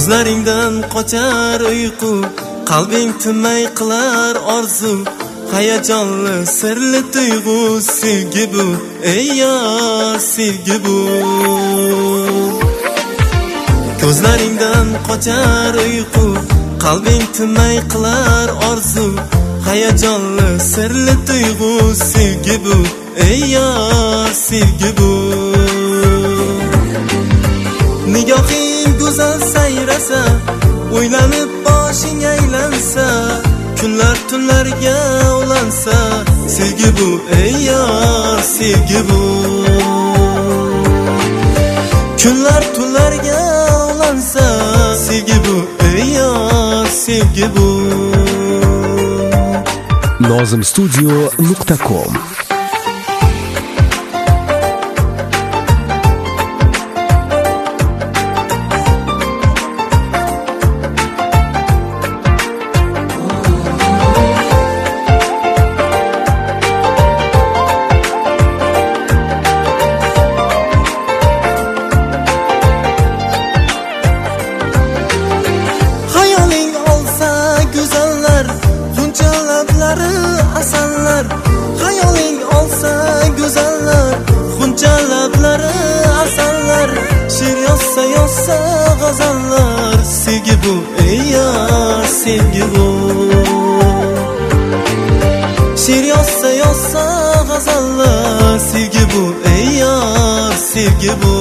Ko'zlaringdan qochar uyqu, qalbing tinmay qilar orzu, hayajonli sirli tuyg'u, sevgi bu, ey yor, sevgi bu. Ko'zlaringdan qochar uyqu, qalbing tinmay qilar orzu, hayajonli sirli tuyg'u, sevgi bu, ey yor, sevgi bu. Nigohing go'zal sayrasa, o'ylanib boshing aylansa, kunlar tunlarga ulansa, sevgi bu, ey yor, sevgi bu. Kunlar tunlarga ulansa, sevgi bu, ey yor, sevgi bu. nozimstudio.com Hayoling olsa go'zallar, xuncha lablari asallar, she'r yozsa g'azallar, sevgi bu, ey yor, sevgi bu. She'r yozsa g'azallar, sevgi bu, ey yor, sevgi bu.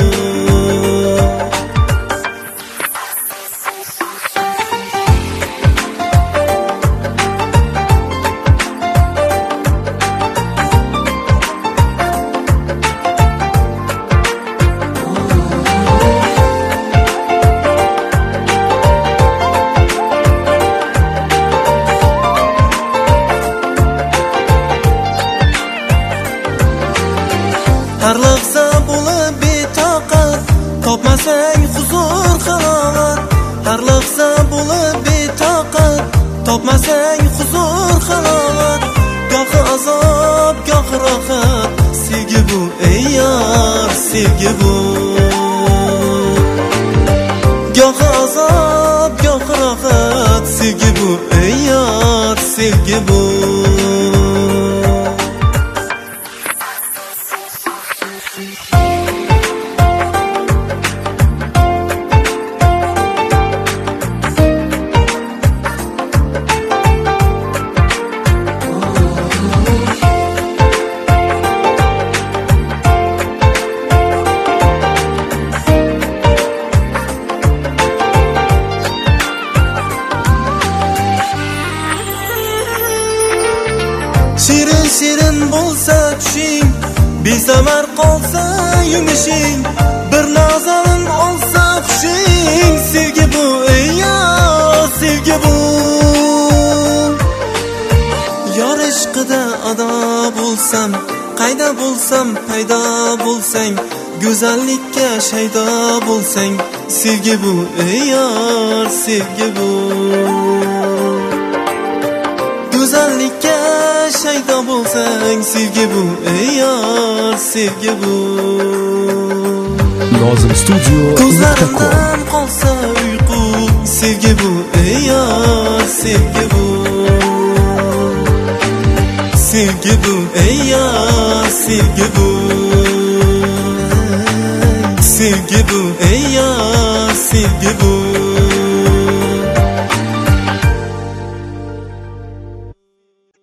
Har lahza bo'lib betoqat, topmasang huzur halovat. Har lahza bo'lib betoqat, topmasang huzur halovat. Gohi azob, gohi rohat, sevgi bu, ey yor, sevgi bu. Gohi azob, gohi rohat, sevgi bu, ey yor, sevgi bu. Shirin shirin bo'lsa tushing, bezamar qolsa yumishing, bir nazarin olsa xushing, sevgi bu, ey yor, sevgi bu. Yor ishqida ado bo'lsam, qayda bo'lsam paydo bo'lsang, go'zallikka shaydo bo'lsang, sevgi bu, ey yor, sevgi bu. Go'zallikka shaydo bo'lsang, sevgi bu, ey yor, sevgi bu. nozimstudio.com Ko'zlarimdan qolsa uyqu, sevgi bu, ey yor, sevgi bu. Sevgi bu, ey yor, sevgi bu. Sevgi bu, ey yor, sevgi bu.